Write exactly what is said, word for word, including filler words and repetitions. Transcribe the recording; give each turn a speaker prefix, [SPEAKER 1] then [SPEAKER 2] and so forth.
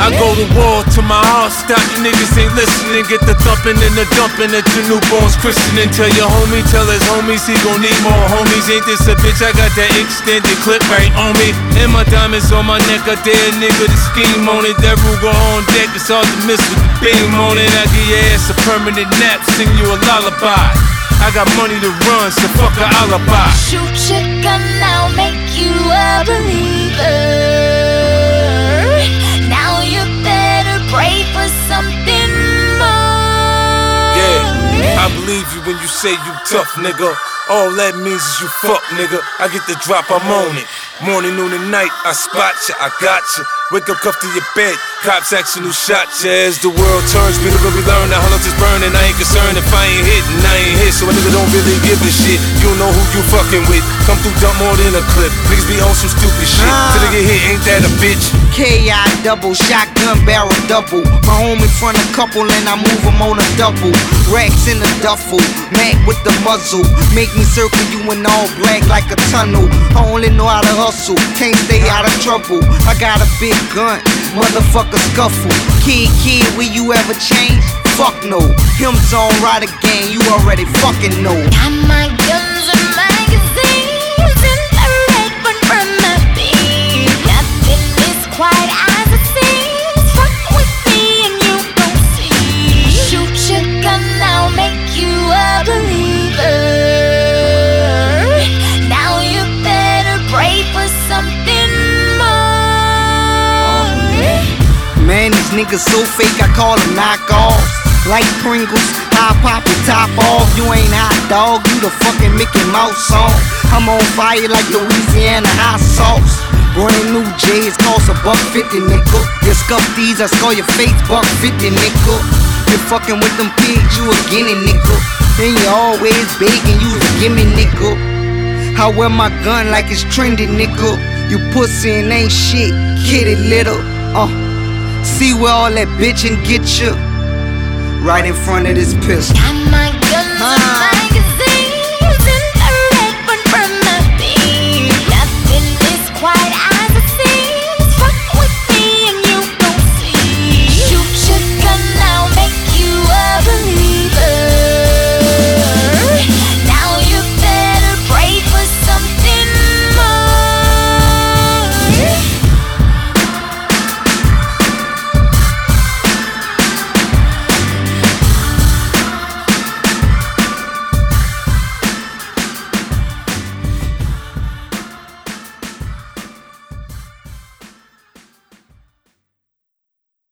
[SPEAKER 1] I go to war till my heart stop. You niggas ain't listening. Get the thumping and the dumping at your newborn's christening. Tell your homie, tell his homies he gon' need more homies. Ain't this a bitch? I got that extended clip right on me. And my diamonds on my neck. I dare a nigga to scheme on it. That Ruger on deck. It's hard to miss with the beam on it. I give your ass a permanent nap. Sing you a lullaby. I got money to run, so fuck a alibi.
[SPEAKER 2] Shoot your gun, I'll make you a believer. Now you better pray for something more.
[SPEAKER 1] Yeah, I believe you when you say you tough, nigga. All that means is you fuck, nigga. I get the drop, I'm on it. Morning, noon, and night, I spot ya, I got ya. Wake up, cuff to your bed, cops action who shot ya. As the world turns, we we learn the hollows is burning. I ain't concerned if I ain't hitting, I ain't hit. So a nigga don't really give a shit. You know who you fucking with. Come through dump more than a clip. Niggas be on some stupid shit. Till they get hit, ain't that a bitch?
[SPEAKER 3] K I double, shotgun barrel double. My homie front a couple and I move him on a double. Racks in the duffel, Mac with the muzzle. Make me circle you in all black like a tunnel. I only know how to hustle, can't stay out of trouble. I got a big gun, motherfucker scuffle. Kid, kid, will you ever change? Fuck no. Him zone rider gang, you already fucking know.
[SPEAKER 2] Got my guns and magazines in the red one from my beat. Nothing is quite as it seems. Fuck with me and you gon' see. Shoot your gun, I'll make you a believer. Now you better pray for something more.
[SPEAKER 3] Man, these niggas so fake, I call them knockoffs. Like Pringles, high pop and top off. You ain't hot dog, you the fucking Mickey Mouse song. I'm on fire like Louisiana hot sauce. Brand new J's cost a buck fifty, nickel. You scuff these, I score your face, buck fifty, nickel. You fucking with them pigs, you a guinea nickel. And you always begging, you a gimme nickel. I wear my gun like it's trendy, nickel. You pussy and ain't shit, kitty little. Uh, see where all that bitchin' get you. Right in front of this pistol.
[SPEAKER 2] Got my guns and